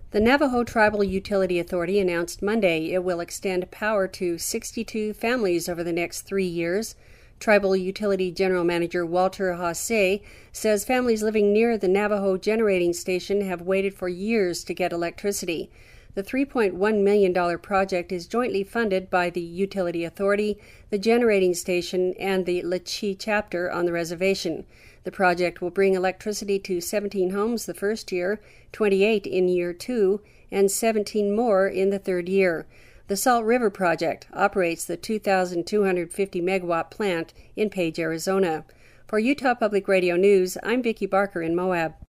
The Navajo Tribal Utility Authority announced Monday it will extend power to 62 families over the next 3 years. Tribal Utility General Manager Walter Haase says families living near the Navajo generating station have waited for years to get electricity. The $3.1 million project is jointly funded by the Utility Authority, the generating station, and the Lecce chapter on the reservation. The project will bring electricity to 17 homes the first year, 28 in year 2, and 17 more in the third year. The Salt River Project operates the 2,250 megawatt plant in Page, Arizona. For Utah Public Radio News, I'm Vicki Barker in Moab.